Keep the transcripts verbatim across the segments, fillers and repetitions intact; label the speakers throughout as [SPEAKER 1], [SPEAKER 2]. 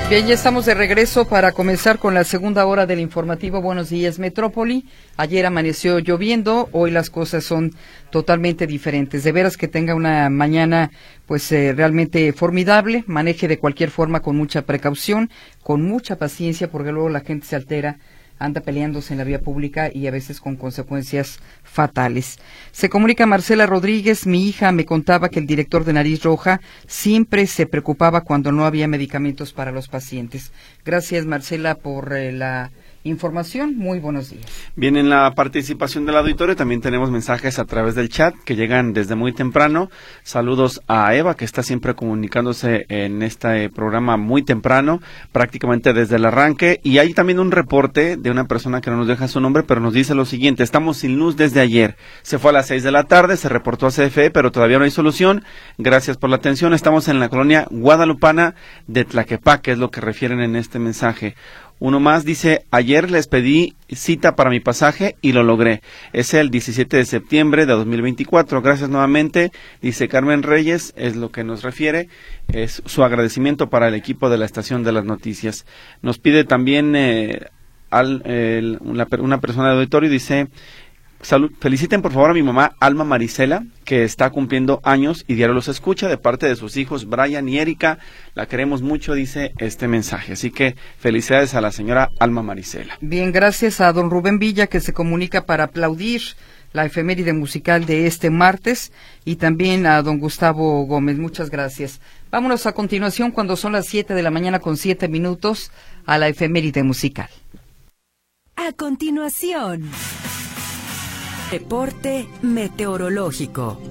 [SPEAKER 1] Bien, ya estamos de regreso para comenzar con la segunda hora del informativo Buenos Días Metrópoli. Ayer amaneció lloviendo, hoy las cosas son totalmente diferentes. De veras que tenga una mañana pues eh, realmente formidable, maneje de cualquier forma con mucha precaución, con mucha paciencia, porque luego la gente se altera, anda peleándose en la vía pública y a veces con consecuencias fatales. Se comunica Marcela Rodríguez, mi hija me contaba que el director de Nariz Roja siempre se preocupaba cuando no había medicamentos para los pacientes. Gracias, Marcela, por eh, la información. Muy buenos días.
[SPEAKER 2] Bien, en la participación del auditorio también tenemos mensajes a través del chat que llegan desde muy temprano. Saludos a Eva, que está siempre comunicándose en este programa muy temprano, prácticamente desde el arranque. Y hay también un reporte de una persona que no nos deja su nombre, pero nos dice lo siguiente: estamos sin luz desde ayer. Se fue a las seis de la tarde, se reportó a C F E, pero todavía no hay solución. Gracias por la atención. Estamos en la colonia guadalupana de Tlaquepaque, es lo que refieren en este mensaje. Uno más dice: ayer les pedí cita para mi pasaje y lo logré. Es el diecisiete de septiembre de dos mil veinticuatro. Gracias nuevamente, dice Carmen Reyes, es lo que nos refiere. Es su agradecimiento para el equipo de la Estación de las Noticias. Nos pide también eh, al, el, una, una persona de auditorio, dice: Salud, feliciten por favor a mi mamá Alma Marisela, que está cumpliendo años y diario los escucha, de parte de sus hijos Brian y Erika. La queremos mucho, dice este mensaje. Así que felicidades a la señora Alma Marisela.
[SPEAKER 1] Bien, gracias a don Rubén Villa, que se comunica para aplaudir la efeméride musical de este martes, y también a don Gustavo Gómez. Muchas gracias. Vámonos a continuación, cuando son las siete de la mañana con siete minutos, a la efeméride musical.
[SPEAKER 3] A continuación, reporte meteorológico.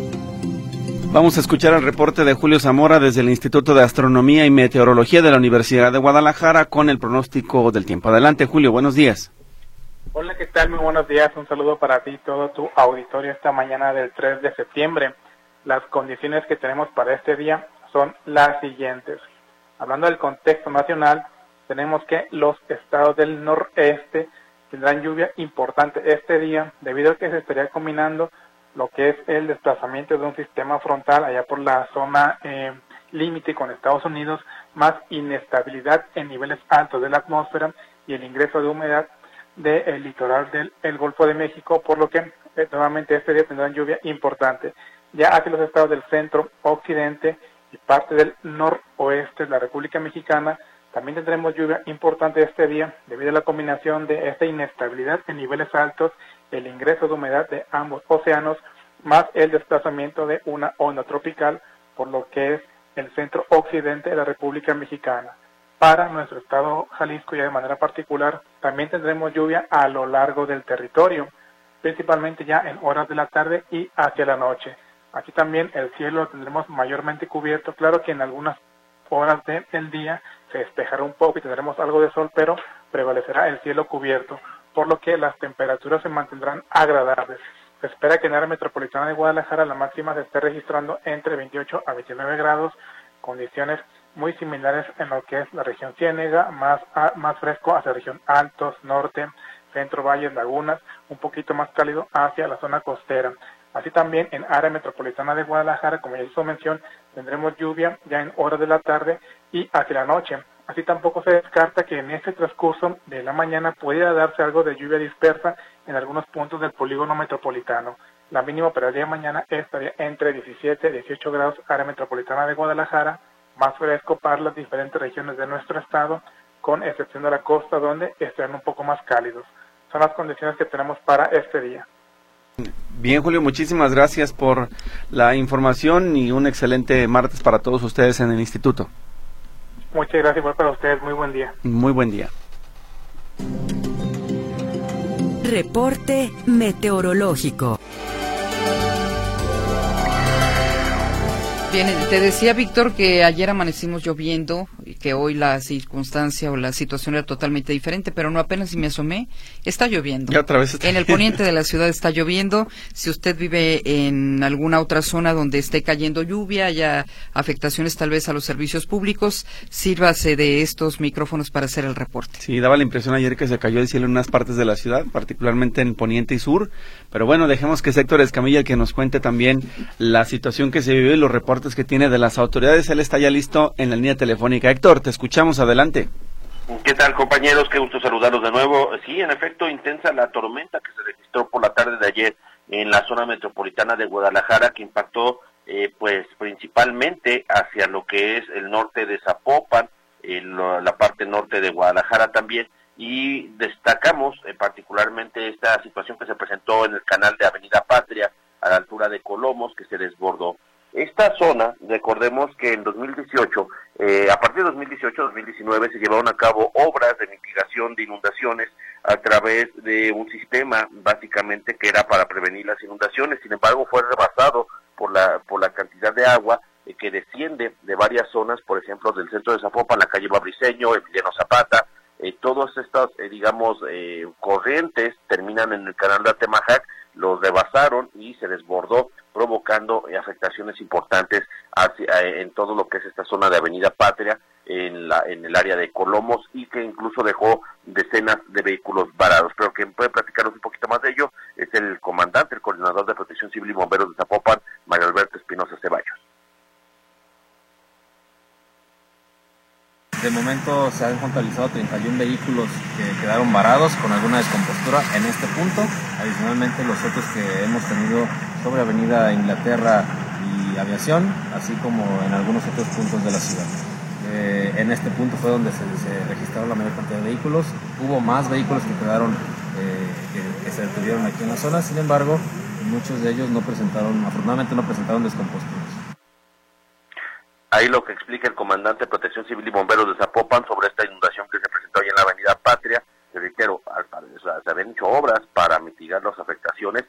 [SPEAKER 2] Vamos a escuchar el reporte de Julio Zamora desde el Instituto de Astronomía y Meteorología de la Universidad de Guadalajara con el pronóstico del tiempo. Adelante, Julio, buenos días.
[SPEAKER 4] Hola, ¿qué tal? Muy buenos días. Un saludo para ti y todo tu auditorio esta mañana del tres de septiembre. Las condiciones que tenemos para este día son las siguientes. Hablando del contexto nacional, tenemos que los estados del noreste tendrán lluvia importante este día, debido a que se estaría combinando lo que es el desplazamiento de un sistema frontal allá por la zona eh, límite con Estados Unidos, más inestabilidad en niveles altos de la atmósfera y el ingreso de humedad del litoral del el Golfo de México, por lo que eh, nuevamente este día tendrán lluvia importante. Ya hacia los estados del centro, occidente y parte del noroeste de la República Mexicana, también tendremos lluvia importante este día debido a la combinación de esta inestabilidad en niveles altos, el ingreso de humedad de ambos océanos, más el desplazamiento de una onda tropical por lo que es el centro occidente de la República Mexicana. Para nuestro estado Jalisco, ya de manera particular, también tendremos lluvia a lo largo del territorio, principalmente ya en horas de la tarde y hacia la noche. Aquí también el cielo lo tendremos mayormente cubierto, claro que en algunas horas del día se despejará un poco y tendremos algo de sol, pero prevalecerá el cielo cubierto, por lo que las temperaturas se mantendrán agradables. Se espera que en la área metropolitana de Guadalajara la máxima se esté registrando entre veintiocho a veintinueve grados, condiciones muy similares en lo que es la región Ciénega, más, a, más fresco hacia la región Altos, Norte, Centro, Valles, Lagunas, un poquito más cálido hacia la zona costera. Así también en área metropolitana de Guadalajara, como ya hizo mención, tendremos lluvia ya en horas de la tarde y hacia la noche. Así tampoco se descarta que en este transcurso de la mañana pudiera darse algo de lluvia dispersa en algunos puntos del polígono metropolitano. La mínima para el día de mañana estaría entre diecisiete y dieciocho grados área metropolitana de Guadalajara, más fresco para las diferentes regiones de nuestro estado, con excepción de la costa donde estarán un poco más cálidos. Son las condiciones que tenemos para este día.
[SPEAKER 2] Bien, Julio, muchísimas gracias por la información y un excelente martes para todos ustedes en el instituto.
[SPEAKER 4] Muchas gracias, igual para ustedes. Muy buen día.
[SPEAKER 2] Muy buen día.
[SPEAKER 3] Reporte meteorológico.
[SPEAKER 1] Bien, te decía, Víctor, que ayer amanecimos lloviendo y que hoy la circunstancia o la situación era totalmente diferente, pero no, apenas si me asomé, está lloviendo.
[SPEAKER 2] Ya otra vez está
[SPEAKER 1] en el poniente de la ciudad está lloviendo. Si usted vive en alguna otra zona donde esté cayendo lluvia, haya afectaciones tal vez a los servicios públicos, sírvase de estos micrófonos para hacer el reporte.
[SPEAKER 2] Sí, daba la impresión ayer que se cayó el cielo en unas partes de la ciudad, particularmente en poniente y sur, pero bueno, dejemos que es Héctor Escamilla el que nos cuente también la situación que se vive y los reportes reportes que tiene de las autoridades. Él está ya listo en la línea telefónica. Héctor, te escuchamos, adelante.
[SPEAKER 5] ¿Qué tal, compañeros? Qué gusto saludarlos de nuevo. Sí, en efecto, intensa la tormenta que se registró por la tarde de ayer en la zona metropolitana de Guadalajara, que impactó eh, pues principalmente hacia lo que es el norte de Zapopan, el, la parte norte de Guadalajara también, y destacamos eh, particularmente esta situación que se presentó en el canal de Avenida Patria, a la altura de Colomos, que se desbordó. Esta zona, recordemos que en dos mil dieciocho, eh, a partir de dos mil dieciocho a dos mil diecinueve se llevaron a cabo obras de mitigación de inundaciones a través de un sistema básicamente que era para prevenir las inundaciones. Sin embargo, fue rebasado por la por la cantidad de agua eh, que desciende de varias zonas, por ejemplo, del centro de Zapopan, la calle Babriceño, Emiliano Zapata. Eh, todas estas, eh, digamos, eh, corrientes terminan en el canal de Atemajac, los rebasaron y se desbordó, provocando eh, afectaciones importantes hacia, eh, en todo lo que es esta zona de Avenida Patria, en la en el área de Colomos, y que incluso dejó decenas de vehículos varados. Pero quien puede platicarnos un poquito más de ello es el comandante, el coordinador de Protección Civil y Bomberos de Zapopan, Mario Alberto Espinosa Ceballos.
[SPEAKER 6] De momento se han contabilizado treinta y uno vehículos que quedaron varados con alguna descompostura en este punto. Adicionalmente, los otros que hemos tenido sobre Avenida Inglaterra y Aviación, así como en algunos otros puntos de la ciudad. Eh, en este punto fue donde se, se registraron la mayor cantidad de vehículos. Hubo más vehículos que quedaron, eh, que, que se detuvieron aquí en la zona. Sin embargo, muchos de ellos no presentaron, afortunadamente no presentaron descomposturas.
[SPEAKER 5] Ahí lo que explica el comandante de Protección Civil y Bomberos de Zapopan sobre esta inundación que se presentó ahí en la Avenida Patria. Te reitero, se habían hecho obras para mitigar las afectaciones,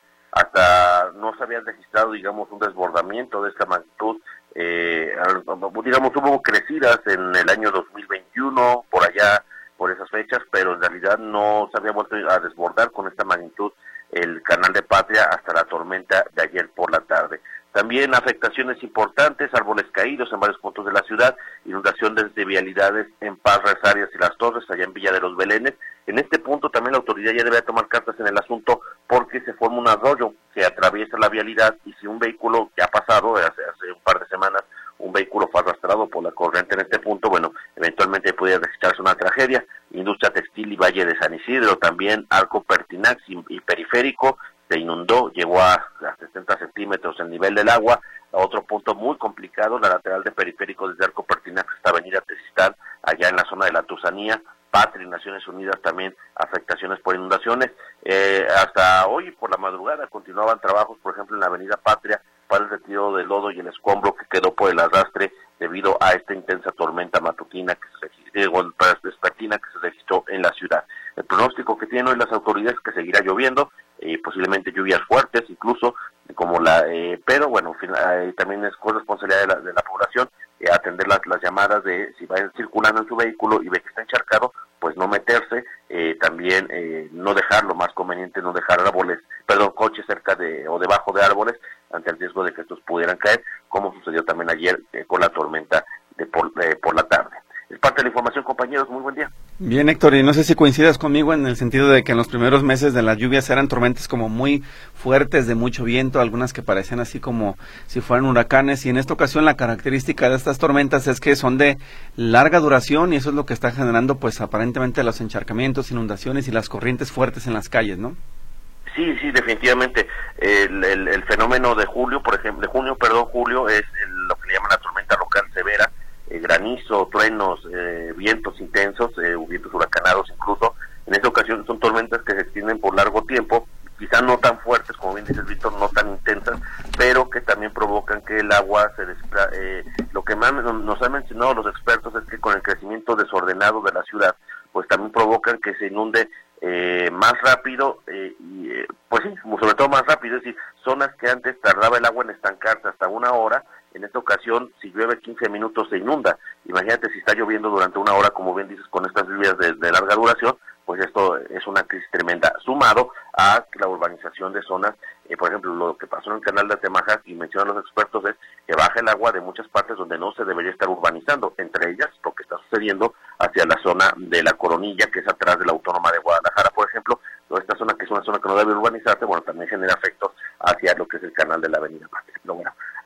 [SPEAKER 5] hasta no se había registrado, digamos, un desbordamiento de esta magnitud. Eh, digamos, hubo crecidas en el año dos mil veintiuno, por allá, por esas fechas, pero en realidad no se había vuelto a desbordar con esta magnitud el canal de Patria hasta la tormenta de ayer por la tarde. También afectaciones importantes, árboles caídos en varios puntos de la ciudad, inundaciones de vialidades en Parras, Arias y Las Torres, allá en Villa de los Belénes. En este punto también la autoridad ya debe tomar cartas en el asunto, porque se forma un arroyo que atraviesa la vialidad, y si un vehículo, que ha pasado hace, hace un par de semanas, un vehículo fue arrastrado por la corriente en este punto, bueno, eventualmente puede registrarse una tragedia. Industria Textil y Valle de San Isidro, también Arco Pertinax y, y Periférico, se inundó, llegó a, a sesenta centímetros el nivel del agua. Otro punto muy complicado, la lateral de Periférico desde Arco Pertinax hasta Avenida Tezistán, allá en la zona de la Tusanía. Patria y Naciones Unidas también afectaciones por inundaciones. Eh, hasta hoy por la madrugada continuaban trabajos, por ejemplo, en la Avenida Patria, para el retiro del lodo y el escombro que quedó por el arrastre debido a esta intensa tormenta matutina que se registró, vespertina que se registró en la ciudad. El pronóstico que tienen hoy las autoridades es que seguirá lloviendo, eh, posiblemente lluvias fuertes incluso, como la, eh, pero bueno, eh, también es corresponsabilidad de la, de la población eh, atender las, las llamadas de si va circulando en su vehículo y ve que está encharcado, pues no meterse, eh, también eh, no dejar, lo más conveniente, no dejar árboles, perdón, coches cerca de o debajo de árboles ante el riesgo de que estos pudieran caer, como sucedió también ayer eh, con la tormenta de por, eh, por la tarde. Es parte de la información, compañeros. Muy buen día.
[SPEAKER 2] Bien, Héctor, y no sé si coincidas conmigo en el sentido de que en los primeros meses de las lluvias eran tormentas como muy fuertes, de mucho viento, algunas que parecían así como si fueran huracanes, y en esta ocasión la característica de estas tormentas es que son de larga duración, y eso es lo que está generando pues aparentemente los encharcamientos, inundaciones y las corrientes fuertes en las calles, ¿no?
[SPEAKER 5] Sí, sí, definitivamente. El, el, el fenómeno de julio, por ejemplo, de junio, perdón, julio, es el, lo que le llaman la tormenta local severa, eh, granizo, truenos, eh, vientos intensos, eh, vientos huracanados incluso. En esta ocasión son tormentas que se extienden por largo tiempo, quizá no tan fuertes, como bien dices, Víctor, no tan intensas, pero que también provocan que el agua se despra eh, lo que más nos han mencionado los expertos es que con el crecimiento desordenado de la ciudad, pues también provocan que se inunde eh, más rápido, eh, y eh, pues sí, sobre todo más rápido, es decir, zonas que antes tardaba el agua en estancarse hasta una hora, en esta ocasión, si llueve quince minutos se inunda. Imagínate si está lloviendo durante una hora, como bien dices, con estas lluvias de, de larga duración, pues esto es una crisis tremenda, sumado a la urbanización de zonas, eh, por ejemplo, lo que pasó en el canal de Atemajac, y mencionan los expertos, es que baja el agua de muchas partes donde no se debería estar urbanizando, entre ellas lo que está sucediendo hacia la zona de la Coronilla, que es atrás de la Autónoma de Guadalajara, por ejemplo. Toda esta zona, que es una zona que no debe urbanizarse, bueno, también genera efectos hacia lo que es el canal de la Avenida Patria. Pero bueno,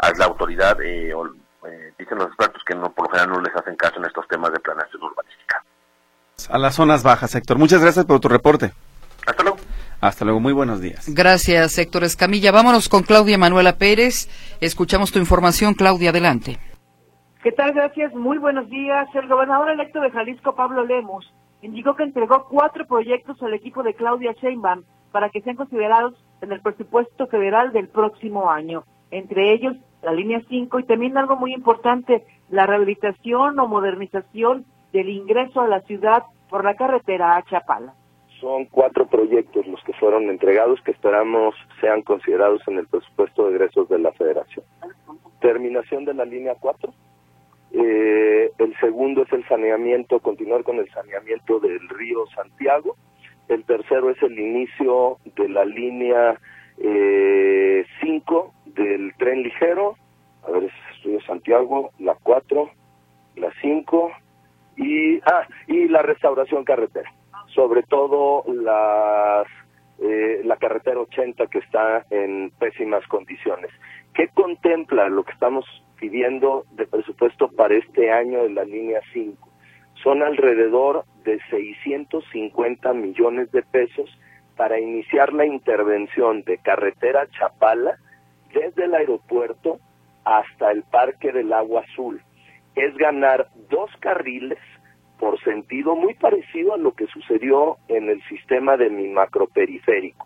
[SPEAKER 5] a la autoridad, eh, o, eh, dicen los expertos que no, por lo general no les hacen caso en estos temas de planeación urbanística.
[SPEAKER 2] A las zonas bajas, Héctor. Muchas gracias por tu reporte.
[SPEAKER 5] Hasta luego.
[SPEAKER 2] Hasta luego, muy buenos días.
[SPEAKER 1] Gracias, Héctor Escamilla. Vámonos con Claudia Manuela Pérez. Escuchamos tu información, Claudia, adelante.
[SPEAKER 7] ¿Qué tal? Gracias, muy buenos días. El gobernador electo de Jalisco, Pablo Lemus, indicó que entregó cuatro proyectos al equipo de Claudia Sheinbaum para que sean considerados en el presupuesto federal del próximo año. Entre ellos, la línea cinco y también algo muy importante, la rehabilitación o modernización del ingreso a la ciudad por la carretera a Chapala.
[SPEAKER 8] Son cuatro proyectos los que fueron entregados que esperamos sean considerados en el presupuesto de egresos de la Federación. Terminación de la línea cuatro. Eh, el segundo es el saneamiento, continuar con el saneamiento del río Santiago. El tercero es el inicio de la línea eh, cinco del tren ligero. A ver, es río Santiago, la cuatro, la cinco y, ah, y la restauración carretera. Sobre todo las, eh, la carretera ochenta que está en pésimas condiciones. ¿Qué contempla lo que estamos pidiendo de presupuesto para este año de la línea cinco? Son alrededor de seiscientos cincuenta millones de pesos para iniciar la intervención de carretera Chapala desde el aeropuerto hasta el Parque del Agua Azul. Es ganar dos carriles por sentido, muy parecido a lo que sucedió en el sistema de mi macroperiférico.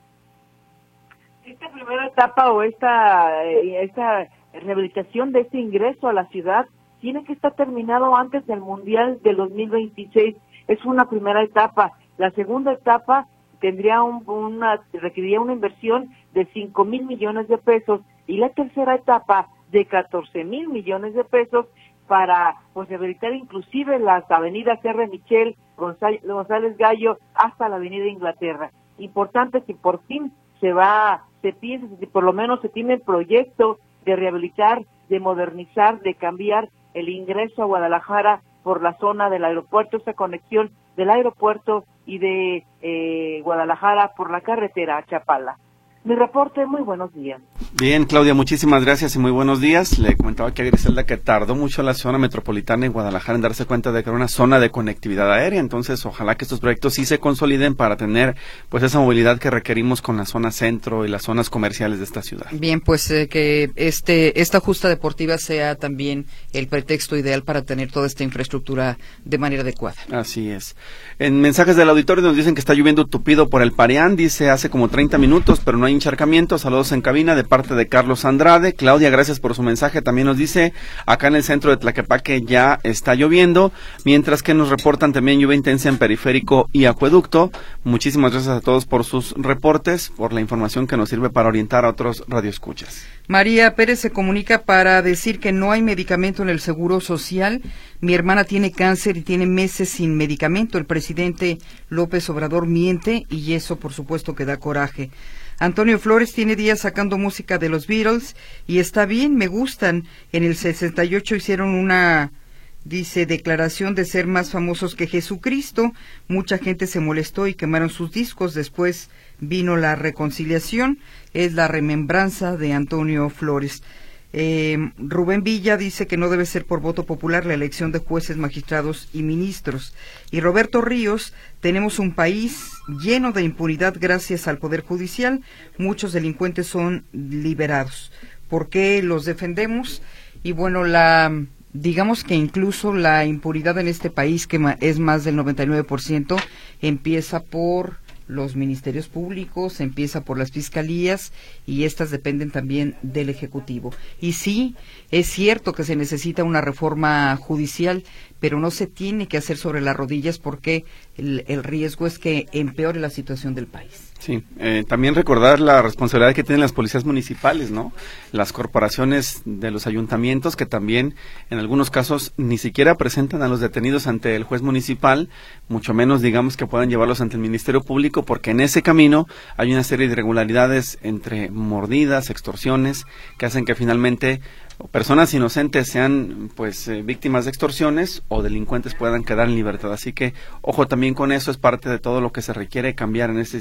[SPEAKER 7] Esta primera etapa o esta, esta rehabilitación de este ingreso a la ciudad tiene que estar terminado antes del Mundial del dos mil veintiséis. Es una primera etapa. La segunda etapa tendría un, una requeriría una inversión de cinco mil millones de pesos y la tercera etapa de catorce mil millones de pesos para pues rehabilitar inclusive las avenidas R. Michel, González, González Gallo hasta la avenida Inglaterra. Importante que por fin se va, se piense, si por lo menos se tiene el proyecto de rehabilitar, de modernizar, de cambiar el ingreso a Guadalajara por la zona del aeropuerto, esa conexión del aeropuerto y de eh, Guadalajara por la carretera a Chapala. Mi reporte, muy buenos días.
[SPEAKER 2] Bien, Claudia, muchísimas gracias y muy buenos días. Le comentaba aquí a Griselda que tardó mucho la zona metropolitana en Guadalajara en darse cuenta de que era una zona de conectividad aérea, entonces ojalá que estos proyectos sí se consoliden para tener pues esa movilidad que requerimos con la zona centro y las zonas comerciales de esta ciudad.
[SPEAKER 1] Bien, pues eh, que este esta justa deportiva sea también el pretexto ideal para tener toda esta infraestructura de manera adecuada.
[SPEAKER 2] Así es. En mensajes del auditorio nos dicen que está lloviendo tupido por el Parián, dice hace como treinta minutos, pero no hay encharcamiento. Saludos en cabina de parte de Carlos Andrade. Claudia, gracias por su mensaje. También nos dice, acá en el centro de Tlaquepaque ya está lloviendo, mientras que nos reportan también lluvia intensa en Periférico y Acueducto. Muchísimas gracias a todos por sus reportes, por la información que nos sirve para orientar a otros radioescuchas.
[SPEAKER 1] María Pérez se comunica para decir que no hay medicamento en el Seguro Social. Mi hermana tiene cáncer y tiene meses sin medicamento. El presidente López Obrador miente y eso por supuesto que da coraje. Antonio Flores tiene días sacando música de los Beatles y está bien, me gustan. En el sesenta y ocho hicieron una, dice, declaración de ser más famosos que Jesucristo. Mucha gente se molestó y quemaron sus discos. Después vino la reconciliación. Es la remembranza de Antonio Flores. Eh, Rubén Villa dice que no debe ser por voto popular la elección de jueces, magistrados y ministros. Y Roberto Ríos, tenemos un país lleno de impunidad gracias al Poder Judicial. Muchos delincuentes son liberados. ¿Por qué los defendemos? Y bueno, la digamos que incluso la impunidad en este país, que es más del noventa y nueve por ciento, empieza por los ministerios públicos, empieza por las fiscalías y estas dependen también del Ejecutivo. Y sí, es cierto que se necesita una reforma judicial, pero no se tiene que hacer sobre las rodillas porque el, el riesgo es que empeore la situación del país.
[SPEAKER 2] Sí, eh, también recordar la responsabilidad que tienen las policías municipales, ¿no? Las corporaciones de los ayuntamientos que también en algunos casos ni siquiera presentan a los detenidos ante el juez municipal, mucho menos digamos que puedan llevarlos ante el Ministerio Público, porque en ese camino hay una serie de irregularidades entre mordidas, extorsiones, que hacen que finalmente personas inocentes sean pues eh, víctimas de extorsiones o delincuentes puedan quedar en libertad. Así que ojo también con eso, es parte de todo lo que se requiere cambiar en este sistema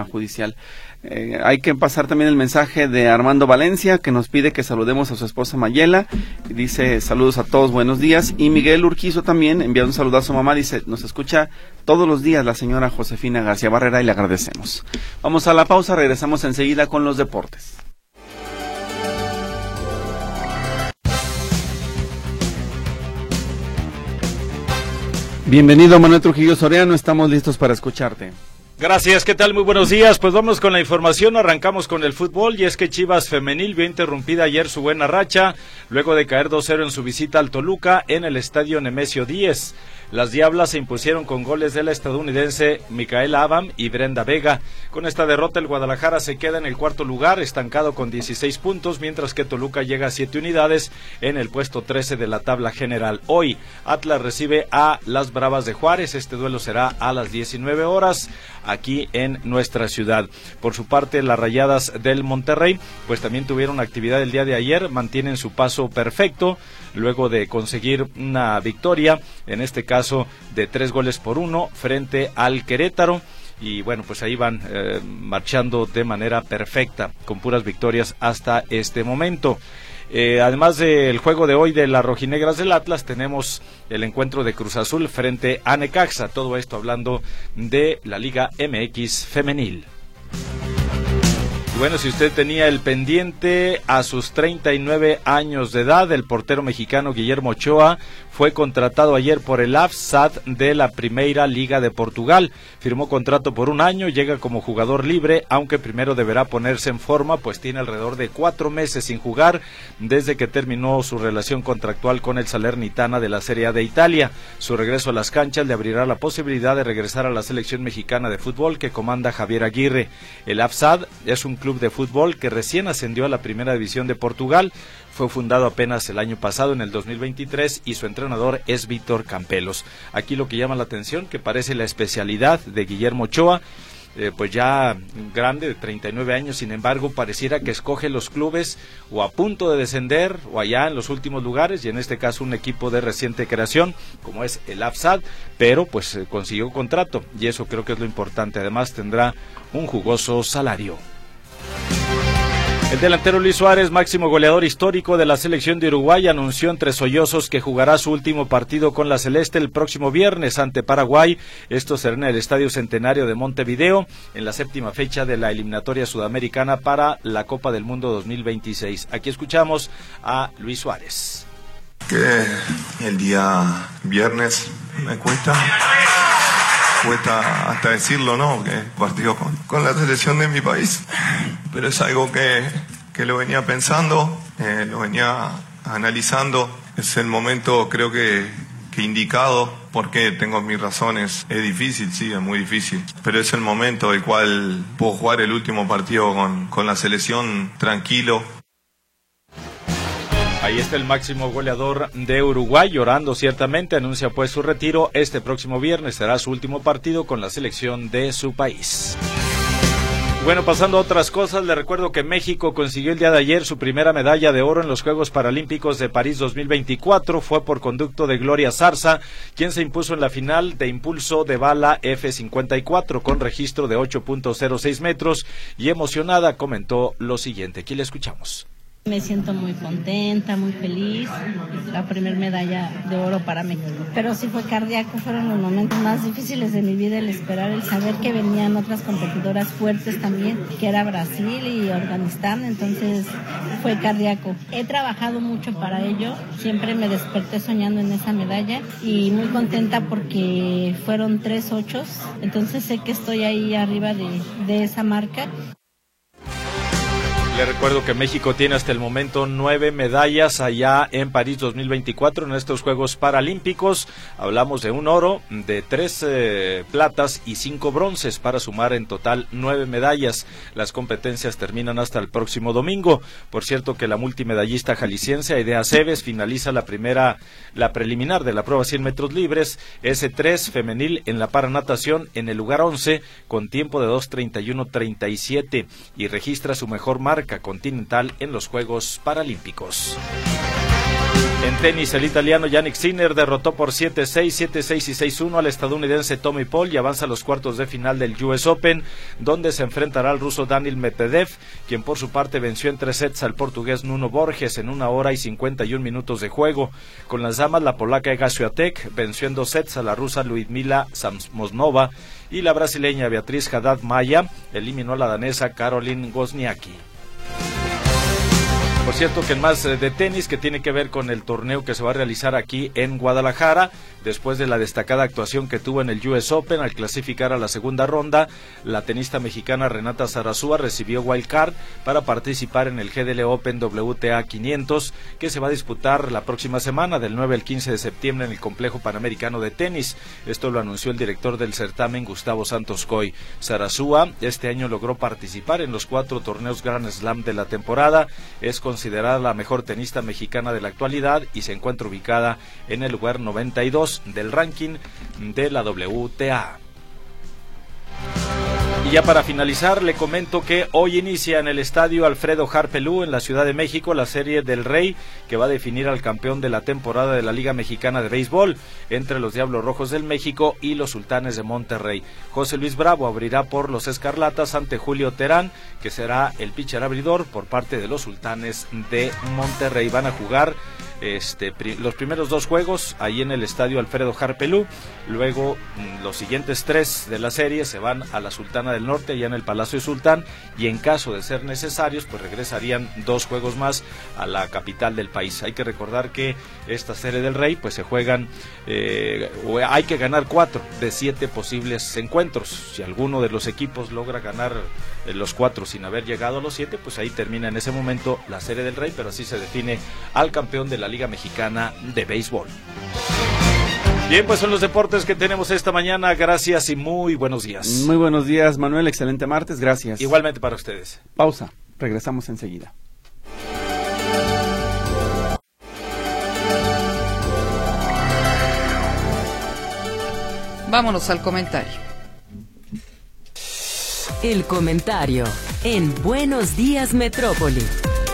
[SPEAKER 2] judicial. Eh, hay que pasar también el mensaje de Armando Valencia, que nos pide que saludemos a su esposa Mayela. Dice, saludos a todos, buenos días. Y Miguel Urquizo también envía un saludo a su mamá. Dice, nos escucha todos los días la señora Josefina García Barrera y le agradecemos. Vamos a la pausa, regresamos enseguida con los deportes. Bienvenido, Manuel Trujillo Soriano, estamos listos para escucharte.
[SPEAKER 9] Gracias, ¿qué tal? Muy buenos días. Pues vamos con la información, arrancamos con el fútbol y es que Chivas Femenil vio interrumpida ayer su buena racha luego de caer dos cero en su visita al Toluca en el estadio Nemesio Díez. Las Diablas se impusieron con goles de la estadounidense Micaela Abam y Brenda Vega. Con esta derrota el Guadalajara se queda en el cuarto lugar, estancado con dieciséis puntos, mientras que Toluca llega a siete unidades en el puesto trece de la tabla general. Hoy Atlas recibe a las Bravas de Juárez, este duelo será a las diecinueve horas aquí en nuestra ciudad. Por su parte, las Rayadas del Monterrey pues también tuvieron actividad el día de ayer, mantienen su paso perfecto luego de conseguir una victoria, en este caso de tres goles por uno frente al Querétaro. Y bueno, pues ahí van eh, marchando de manera perfecta, con puras victorias hasta este momento. Eh, además del juego de hoy de las rojinegras del Atlas, tenemos el encuentro de Cruz Azul frente a Necaxa. Todo esto hablando de la Liga M X femenil. Y bueno, si usted tenía el pendiente, a sus treinta y nueve años de edad, el portero mexicano Guillermo Ochoa fue contratado ayer por el A F S A D de la Primeira Liga de Portugal. Firmó contrato por un año, llega como jugador libre, aunque primero deberá ponerse en forma, pues tiene alrededor de cuatro meses sin jugar desde que terminó su relación contractual con el Salernitana de la Serie A de Italia. Su regreso a las canchas le abrirá la posibilidad de regresar a la selección mexicana de fútbol que comanda Javier Aguirre. El A F S A D es un club de fútbol que recién ascendió a la Primera División de Portugal. Fue fundado apenas el año pasado, en el dos mil veintitrés, y su entrenador es Víctor Campelos. Aquí lo que llama la atención, que parece la especialidad de Guillermo Ochoa, eh, pues ya grande, de treinta y nueve años, sin embargo, pareciera que escoge los clubes o a punto de descender o allá en los últimos lugares, y en este caso un equipo de reciente creación, como es el A F S A D, pero pues eh, consiguió contrato, y eso creo que es lo importante. Además tendrá un jugoso salario. El delantero Luis Suárez, máximo goleador histórico de la selección de Uruguay, anunció entre sollozos que jugará su último partido con la Celeste el próximo viernes ante Paraguay. Esto será en el Estadio Centenario de Montevideo, en la séptima fecha de la eliminatoria sudamericana para la Copa del Mundo dos mil veintiséis. Aquí escuchamos a Luis Suárez.
[SPEAKER 10] Que el día viernes me cuesta... Cuesta hasta decirlo, ¿no? Que partido con, con la selección de mi país. Pero es algo que, que lo venía pensando, eh, lo venía analizando. Es el momento, creo que, que indicado, porque tengo mis razones. Es difícil, sí, es muy difícil. Pero es el momento el cual puedo jugar el último partido con, con la selección tranquilo.
[SPEAKER 9] Ahí está el máximo goleador de Uruguay, llorando ciertamente, anuncia pues su retiro. Este próximo viernes será su último partido con la selección de su país. Bueno, pasando a otras cosas, le recuerdo que México consiguió el día de ayer su primera medalla de oro en los Juegos Paralímpicos de París dos mil veinticuatro. Fue por conducto de Gloria Zarza, quien se impuso en la final de impulso de bala F cincuenta y cuatro con registro de ocho punto cero seis metros, y emocionada comentó lo siguiente. Aquí le escuchamos.
[SPEAKER 11] Me siento muy contenta, muy feliz, la primera medalla de oro para México. Pero sí fue cardíaco, fueron los momentos más difíciles de mi vida, el esperar, el saber que venían otras competidoras fuertes también, que era Brasil y Afganistán, entonces fue cardíaco. He trabajado mucho para ello, siempre me desperté soñando en esa medalla y muy contenta porque fueron tres ochos, entonces sé que estoy ahí arriba de, de esa marca.
[SPEAKER 9] Le recuerdo que México tiene hasta el momento nueve medallas allá en París dos mil veinticuatro en estos Juegos Paralímpicos. Hablamos de un oro, de tres eh, platas y cinco bronces para sumar en total nueve medallas. Las competencias terminan hasta el próximo domingo. Por cierto que la multimedallista jalisciense Aidea Cebes finaliza la primera, la preliminar de la prueba cien metros libres ese tres femenil en la paranatación en el lugar once con tiempo de dos treinta y uno treinta y siete y registra su mejor marca continental en los Juegos Paralímpicos. En tenis, el italiano Jannik Sinner derrotó por siete seis, siete seis y seis uno al estadounidense Tommy Paul y avanza a los cuartos de final del U S Open, donde se enfrentará al ruso Daniil Medvedev, quien por su parte venció en tres sets al portugués Nuno Borges en una hora y cincuenta y un minutos de juego. Con las damas, la polaca Iga Swiatek venció en dos sets a la rusa Ludmila Samsonova y la brasileña Beatriz Haddad Maia eliminó a la danesa Caroline Wozniacki. Por cierto, que en más de tenis, que tiene que ver con el torneo que se va a realizar aquí en Guadalajara, después de la destacada actuación que tuvo en el U S Open al clasificar a la segunda ronda, la tenista mexicana Renata Zarazúa recibió wild card para participar en el G D L Open W T A quinientos, que se va a disputar la próxima semana, del nueve al quince de septiembre, en el Complejo Panamericano de Tenis. Esto lo anunció el director del certamen, Gustavo Santos Coy. Zarazúa este año logró participar en los cuatro torneos Grand Slam de la temporada, es considerada la mejor tenista mexicana de la actualidad y se encuentra ubicada en el lugar noventa y dos del ranking de la W T A. Y ya para finalizar, le comento que hoy inicia en el estadio Alfredo Harpelú en la Ciudad de México la Serie del Rey, que va a definir al campeón de la temporada de la Liga Mexicana de Béisbol entre los Diablos Rojos del México y los Sultanes de Monterrey. José Luis Bravo abrirá por los Escarlatas ante Julio Terán, que será el pitcher abridor por parte de los Sultanes de Monterrey. Van a jugar Este, pri los primeros dos juegos ahí en el estadio Alfredo Harpelú, luego mmm, los siguientes tres de la serie se van a la Sultana del Norte, ya en el Palacio Sultán, y en caso de ser necesarios, pues regresarían dos juegos más a la capital del país. Hay que recordar que esta Serie del Rey, pues se juegan, eh, hay que ganar cuatro de siete posibles encuentros. Si alguno de los equipos logra ganar eh, los cuatro sin haber llegado a los siete, pues ahí termina en ese momento la Serie del Rey, pero así se define al campeón de la Liga Mexicana de Béisbol. Bien, pues son los deportes que tenemos esta mañana. Gracias y muy buenos días.
[SPEAKER 2] Muy buenos días, Manuel. Excelente martes. Gracias.
[SPEAKER 9] Igualmente para ustedes.
[SPEAKER 2] Pausa. Regresamos enseguida.
[SPEAKER 1] Vámonos al comentario.
[SPEAKER 3] El comentario en Buenos Días Metrópoli.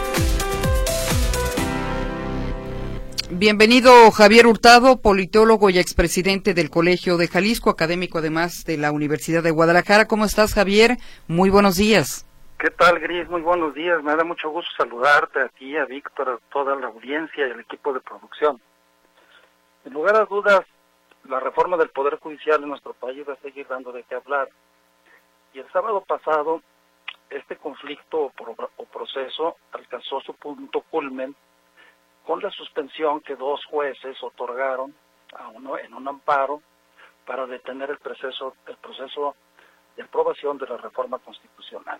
[SPEAKER 1] Bienvenido Javier Hurtado, politólogo y expresidente del Colegio de Jalisco, académico además de la Universidad de Guadalajara. ¿Cómo estás, Javier? Muy buenos días.
[SPEAKER 12] ¿Qué tal, Gris? Muy buenos días. Me da mucho gusto saludarte a ti, a Víctor, a toda la audiencia y al equipo de producción. En lugar a dudas, la reforma del Poder Judicial en nuestro país va a seguir dando de qué hablar. Y el sábado pasado, este conflicto o, pro o proceso alcanzó su punto culmen con la suspensión que dos jueces otorgaron a uno en un amparo para detener el proceso, el proceso de aprobación de la reforma constitucional.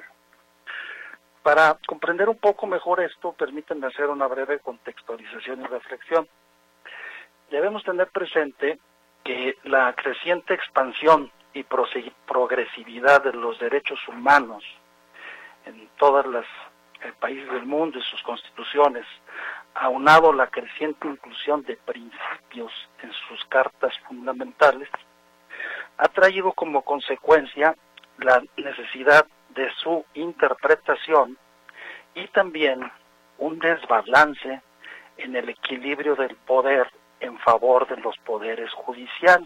[SPEAKER 12] Para comprender un poco mejor esto, permítanme hacer una breve contextualización y reflexión. Debemos tener presente que la creciente expansión y progresividad de los derechos humanos en todas las eh, países del mundo y sus constituciones, aunado la creciente inclusión de principios en sus cartas fundamentales, ha traído como consecuencia la necesidad de su interpretación y también un desbalance en el equilibrio del poder en favor de los poderes judiciales.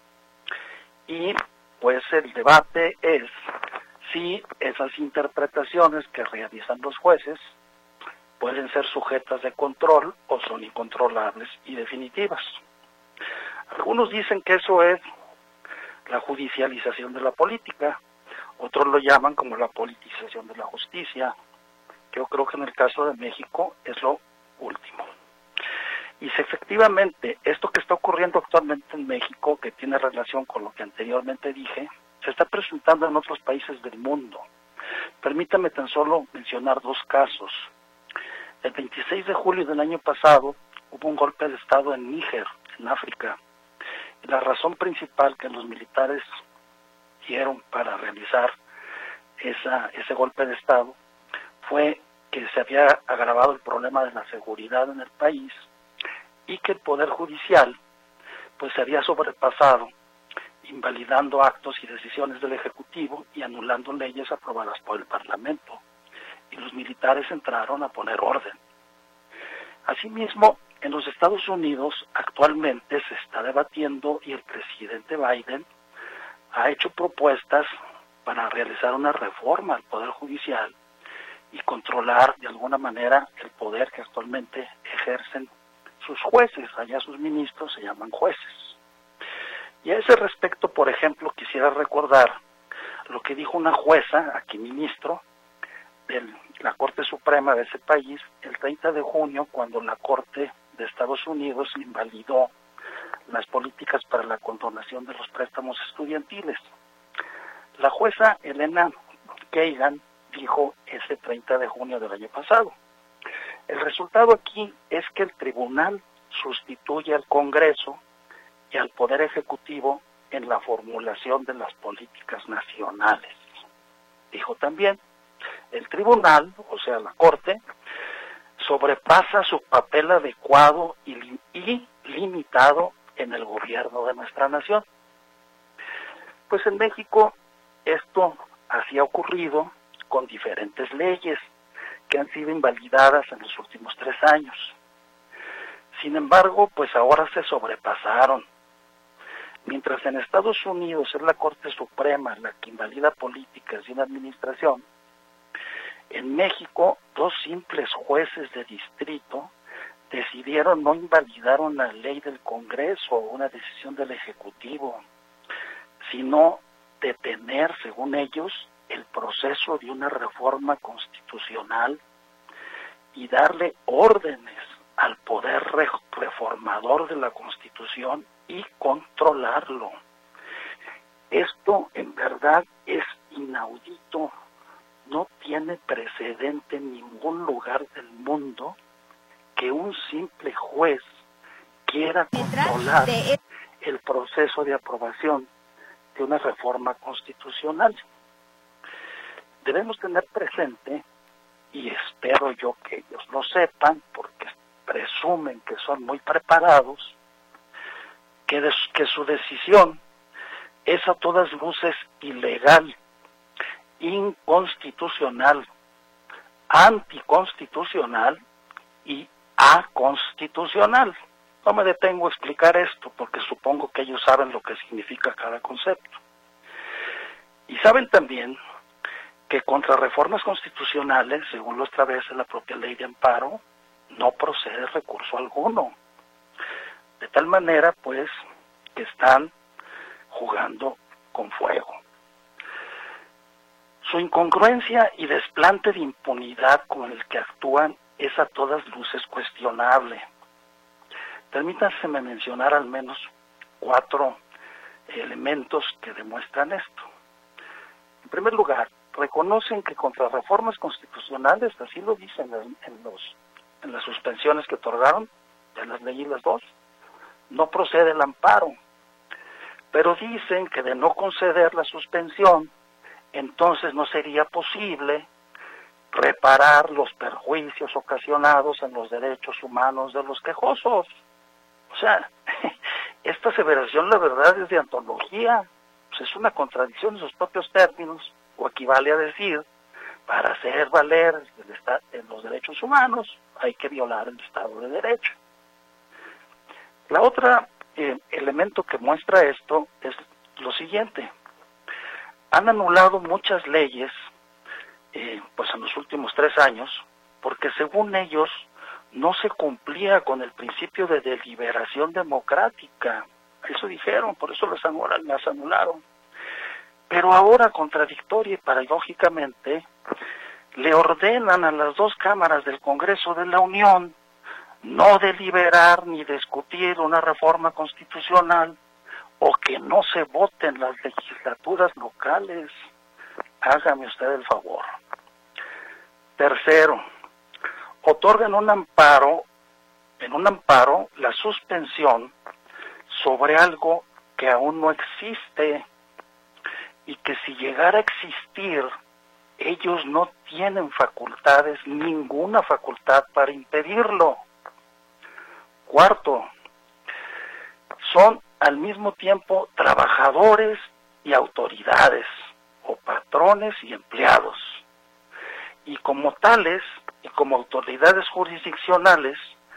[SPEAKER 12] Y pues el debate es si esas interpretaciones que realizan los jueces pueden ser sujetas de control o son incontrolables y definitivas. Algunos dicen que eso es la judicialización de la política, otros lo llaman como la politización de la justicia. Yo creo que en el caso de México es lo último. Y si efectivamente esto que está ocurriendo actualmente en México, que tiene relación con lo que anteriormente dije, se está presentando en otros países del mundo. Permítame tan solo mencionar dos casos. El veintiséis de julio del año pasado hubo un golpe de Estado en Níger, en África. Y la razón principal que los militares dieron para realizar esa, ese golpe de Estado fue que se había agravado el problema de la seguridad en el país y que el Poder Judicial pues se había sobrepasado, invalidando actos y decisiones del Ejecutivo y anulando leyes aprobadas por el Parlamento. Y los militares entraron a poner orden. Asimismo, en los Estados Unidos actualmente se está debatiendo y el presidente Biden ha hecho propuestas para realizar una reforma al Poder Judicial y controlar de alguna manera el poder que actualmente ejercen sus jueces. Allá sus ministros se llaman jueces. Y a ese respecto, por ejemplo, quisiera recordar lo que dijo una jueza, aquí ministro, de la Corte Suprema de ese país, el treinta de junio, cuando la Corte de Estados Unidos invalidó las políticas para la condonación de los préstamos estudiantiles. La jueza Elena Kagan dijo ese treinta de junio del año pasado: el resultado aquí es que el tribunal sustituye al Congreso y al Poder Ejecutivo en la formulación de las políticas nacionales. Dijo también, el tribunal, o sea la Corte, sobrepasa su papel adecuado y, li- y limitado en el gobierno de nuestra nación. Pues en México esto así ha ocurrido con diferentes leyes que han sido invalidadas en los últimos tres años. Sin embargo, pues ahora se sobrepasaron. Mientras en Estados Unidos es la Corte Suprema la que invalida políticas de una administración, en México dos simples jueces de distrito decidieron no invalidar una ley del Congreso o una decisión del Ejecutivo, sino detener, según ellos, el proceso de una reforma constitucional y darle órdenes al poder reformador de la Constitución y controlarlo. Esto en verdad es inaudito, no tiene precedente en ningún lugar del mundo que un simple juez quiera controlar el proceso de aprobación de una reforma constitucional. Debemos tener presente, y espero yo que ellos lo sepan, porque presumen que son muy preparados, que, de, que su decisión es a todas luces ilegal, inconstitucional, anticonstitucional y aconstitucional. No me detengo a explicar esto porque supongo que ellos saben lo que significa cada concepto. Y saben también que contra reformas constitucionales, según lo establece la propia ley de amparo, no procede recurso alguno. De tal manera, pues, que están jugando con fuego. Su incongruencia y desplante de impunidad con el que actúan es a todas luces cuestionable. Permítanme mencionar al menos cuatro elementos que demuestran esto. En primer lugar, reconocen que contra reformas constitucionales, así lo dicen en, en, los, en las suspensiones que otorgaron, ya las leí las dos, no procede el amparo, pero dicen que de no conceder la suspensión, entonces no sería posible reparar los perjuicios ocasionados en los derechos humanos de los quejosos. O sea, esta aseveración la verdad es de antología, pues es una contradicción en sus propios términos, o equivale a decir, para hacer valer el esta- en los derechos humanos hay que violar el Estado de Derecho. La otra eh, elemento que muestra esto es lo siguiente. Han anulado muchas leyes eh, pues en los últimos tres años porque según ellos no se cumplía con el principio de deliberación democrática. Eso dijeron, por eso las anularon, las anularon. Pero ahora, contradictoria y paradójicamente, le ordenan a las dos cámaras del Congreso de la Unión no deliberar ni discutir una reforma constitucional o que no se voten las legislaturas locales. Hágame usted el favor. Tercero, otorgan un amparo, en un amparo, la suspensión sobre algo que aún no existe y que si llegara a existir, ellos no tienen facultades, ninguna facultad para impedirlo. Cuarto, son al mismo tiempo trabajadores y autoridades, o patrones y empleados. Y como tales, y como autoridades jurisdiccionales,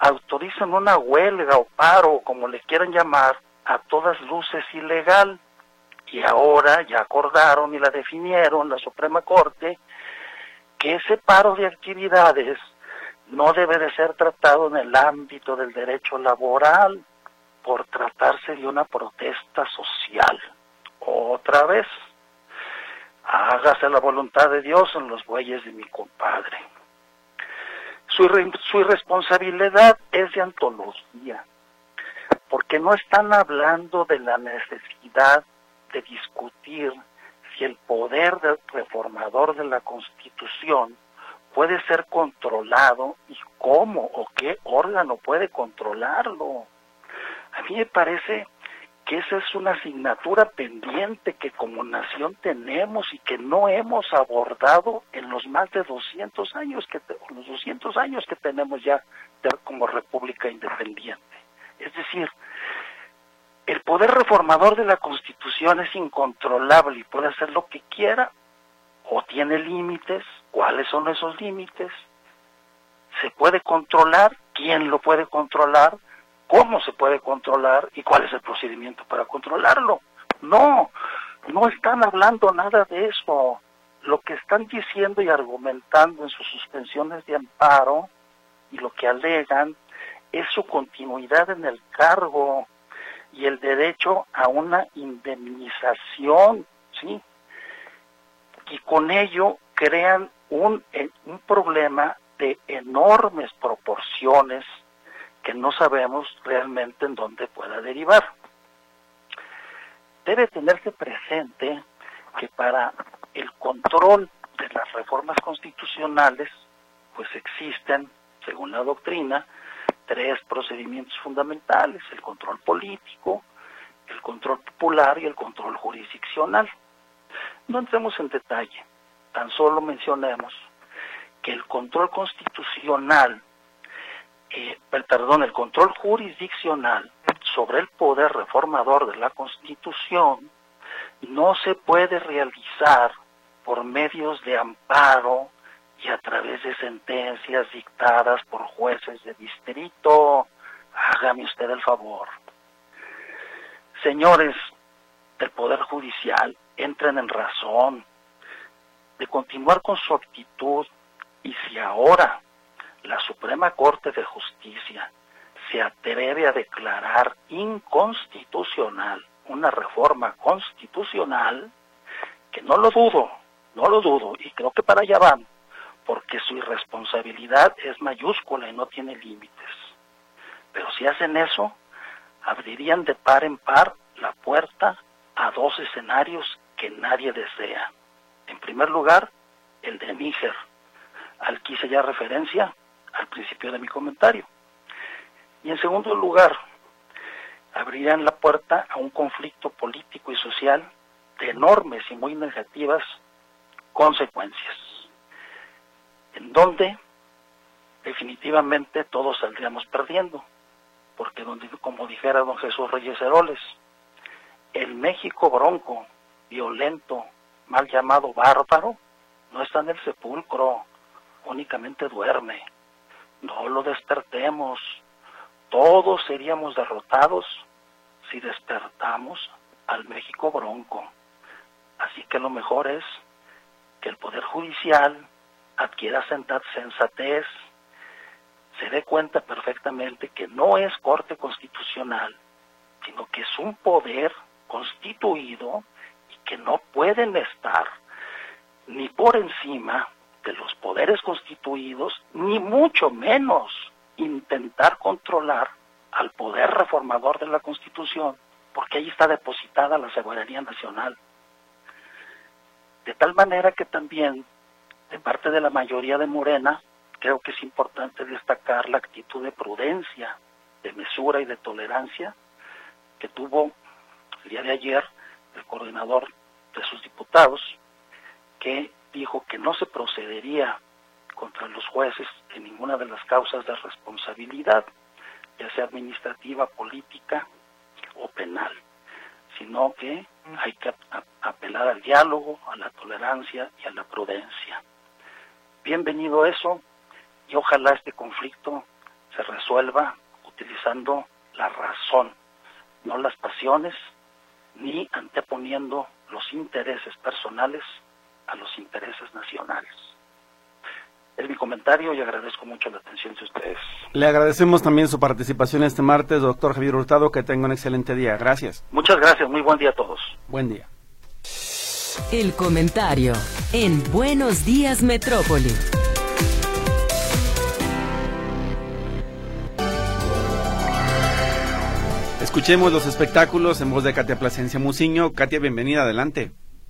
[SPEAKER 12] autorizan una huelga o paro, como le quieran llamar, a todas luces ilegal, y ahora ya acordaron y la definieron la Suprema Corte, que ese paro de actividades no debe de ser tratado en el ámbito del derecho laboral, por tratarse de una protesta social. Otra vez, hágase la voluntad de Dios en los bueyes de mi compadre. Su, su irresponsabilidad es de antología, porque no están hablando de la necesidad de discutir si el poder del reformador de la Constitución puede ser controlado y cómo o qué órgano puede controlarlo. A mí me parece que esa es una asignatura pendiente que como nación tenemos y que no hemos abordado en los más de doscientos años que te, los doscientos años que tenemos ya de, como república independiente. Es decir, el poder reformador de la Constitución es incontrolable y puede hacer lo que quiera, o tiene límites. ¿Cuáles son esos límites? ¿Se puede controlar? ¿Quién lo puede controlar? ¿Cómo se puede controlar? ¿Y cuál es el procedimiento para controlarlo? No, no están hablando nada de eso. Lo que están diciendo y argumentando en sus suspensiones de amparo y lo que alegan es su continuidad en el cargo y el derecho a una indemnización, ¿sí? Y con ello crean un, un problema de enormes proporciones que no sabemos realmente en dónde pueda derivar. Debe tenerse presente que para el control de las reformas constitucionales, pues existen, según la doctrina, tres procedimientos fundamentales: el control político, el control popular y el control jurisdiccional. No entremos en detalle, tan solo mencionemos que el control constitucional, eh, perdón, el control jurisdiccional sobre el poder reformador de la Constitución no se puede realizar por medios de amparo y a través de sentencias dictadas por jueces de distrito. Hágame usted el favor. Señores del Poder Judicial, entren en razón de continuar con su actitud, y si ahora la Suprema Corte de Justicia se atreve a declarar inconstitucional una reforma constitucional, que no lo dudo, no lo dudo, y creo que para allá van, porque su irresponsabilidad es mayúscula y no tiene límites. Pero si hacen eso, abrirían de par en par la puerta a dos escenarios que nadie desea. En primer lugar, el de Níger, al que hice ya referencia al principio de mi comentario. Y en segundo lugar, abrirían la puerta a un conflicto político y social de enormes y muy negativas consecuencias, en donde definitivamente todos saldríamos perdiendo, porque donde, como dijera don Jesús Reyes Heroles, el México bronco, violento, mal llamado bárbaro, no está en el sepulcro, únicamente duerme. No lo despertemos, todos seríamos derrotados si despertamos al México bronco. Así que lo mejor es que el Poder Judicial adquiera sensatez, se dé cuenta perfectamente que no es Corte Constitucional, sino que es un poder constituido y que no pueden estar ni por encima de los poderes constituidos, ni mucho menos intentar controlar al poder reformador de la Constitución, porque ahí está depositada la soberanía nacional. De tal manera que también, de parte de la mayoría de Morena, creo que es importante destacar la actitud de prudencia, de mesura y de tolerancia que tuvo el día de ayer el coordinador de sus diputados, que dijo que no se procedería contra los jueces en ninguna de las causas de responsabilidad, ya sea administrativa, política o penal, sino que hay que apelar al diálogo, a la tolerancia y a la prudencia. Bienvenido eso, y ojalá este conflicto se resuelva utilizando la razón, no las pasiones, ni anteponiendo los intereses personales a los intereses nacionales. Es mi comentario y agradezco mucho la atención de ustedes.
[SPEAKER 2] Le agradecemos también su participación este martes, doctor Javier Hurtado, que tenga un excelente día. Gracias.
[SPEAKER 12] Muchas gracias, muy buen día a todos.
[SPEAKER 2] Buen día.
[SPEAKER 3] El comentario en Buenos Días Metrópoli.
[SPEAKER 2] Escuchemos los espectáculos en voz de Katia Plasencia Muciño. Katia, bienvenida, adelante.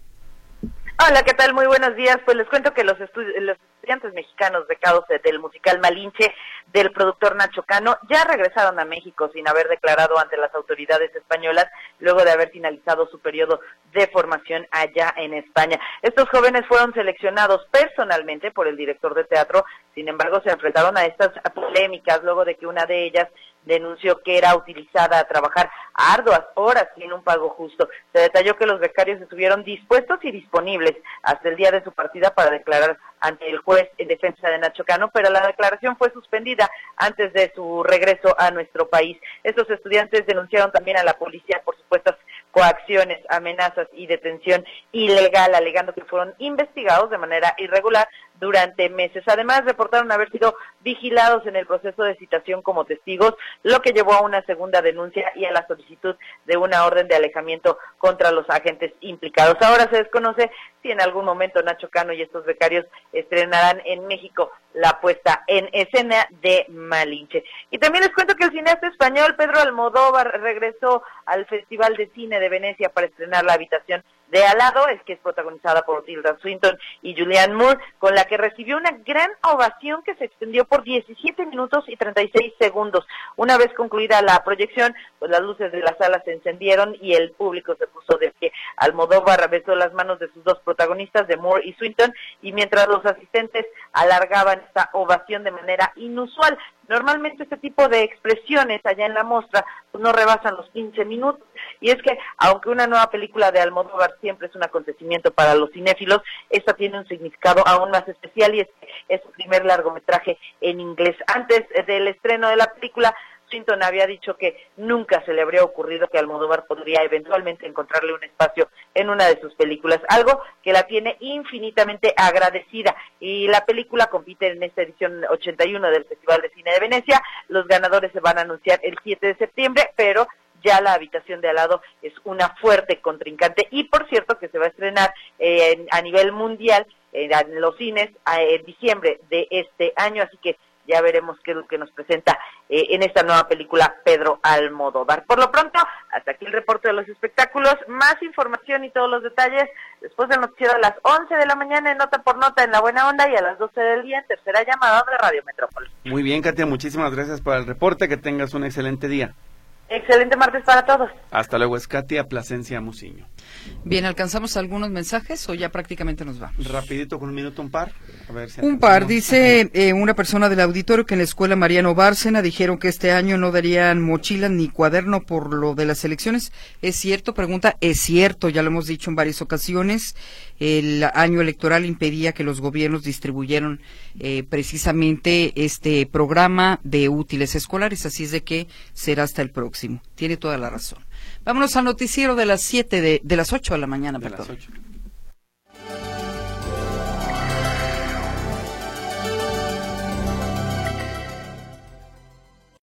[SPEAKER 13] Hola, ¿qué tal? Muy buenos días. Pues les cuento que los, estu- los estudiantes mexicanos becados del musical Malinche del productor Nacho Cano ya regresaron a México sin haber declarado ante las autoridades españolas luego de haber finalizado su periodo de formación allá en España. Estos jóvenes fueron seleccionados personalmente por el director de teatro, sin embargo se enfrentaron a estas polémicas luego de que una de ellas denunció que era utilizada a trabajar a arduas horas sin un pago justo. Se detalló que los becarios estuvieron dispuestos y disponibles hasta el día de su partida para declarar ante el juez en defensa de Nacho Cano, pero la declaración fue suspendida antes de su regreso a nuestro país. Estos estudiantes denunciaron también a la policía por supuestas coacciones, amenazas y detención ilegal, alegando que fueron investigados de manera irregular durante meses. Además, reportaron haber sido vigilados en el proceso de citación como testigos, lo que llevó a una segunda denuncia y a la solicitud de una orden de alejamiento contra los agentes implicados. Ahora se desconoce si en algún momento Nacho Cano y estos becarios estrenarán en México la puesta en escena de Malinche. Y también les cuento que el cineasta español Pedro Almodóvar regresó al Festival de Cine de Venecia para estrenar La habitación de al lado, es que es protagonizada por Tilda Swinton y Julianne Moore, con la que recibió una gran ovación que se extendió por diecisiete minutos y treinta y seis segundos. Una vez concluida la proyección, pues las luces de la sala se encendieron y el público se puso de pie. Almodóvar besó las manos de sus dos protagonistas, de Moore y Swinton, y mientras los asistentes alargaban esta ovación de manera inusual. Normalmente este tipo de expresiones allá en la muestra pues no rebasan los quince minutos, y es que aunque una nueva película de Almodóvar siempre es un acontecimiento para los cinéfilos, esta tiene un significado aún más especial y es que es su primer largometraje en inglés. Antes del estreno de la película, Swinton había dicho que nunca se le habría ocurrido que Almodóvar podría eventualmente encontrarle un espacio en una de sus películas, algo que la tiene infinitamente agradecida. Y la película compite en esta edición ochenta y uno del Festival de Cine de Venecia. Los ganadores se van a anunciar el siete de septiembre, pero ya La habitación de al lado es una fuerte contrincante. Y por cierto que se va a estrenar eh, a nivel mundial eh, en los cines eh, en diciembre de este año, así que ya veremos qué es lo que nos presenta eh, en esta nueva película Pedro Almodóvar. Por lo pronto, hasta aquí el reporte de los espectáculos. Más información y todos los detalles después del noticiero a las once de la mañana en Nota por Nota en La Buena Onda, y a las doce del día en Tercera Llamada de Radio Metrópoli.
[SPEAKER 2] Muy bien, Katia, muchísimas gracias por el reporte. Que tengas un excelente día.
[SPEAKER 13] Excelente martes para todos.
[SPEAKER 2] Hasta luego, es Katia Plasencia Muciño.
[SPEAKER 1] Bien, ¿alcanzamos algunos mensajes o ya prácticamente nos vamos?
[SPEAKER 2] Rapidito, con un minuto, un par. A ver si
[SPEAKER 1] un par, dice eh, una persona del auditorio que en la escuela Mariano Bárcena dijeron que este año no darían mochila ni cuaderno por lo de las elecciones. ¿Es cierto? Pregunta, es cierto, ya lo hemos dicho en varias ocasiones. El año electoral impedía que los gobiernos distribuyeran eh, precisamente este programa de útiles escolares, así es de que será hasta el próximo. Tiene toda la razón. Vámonos al noticiero de las siete de, de las ocho de la mañana,
[SPEAKER 2] de
[SPEAKER 1] perdón.
[SPEAKER 2] las ocho.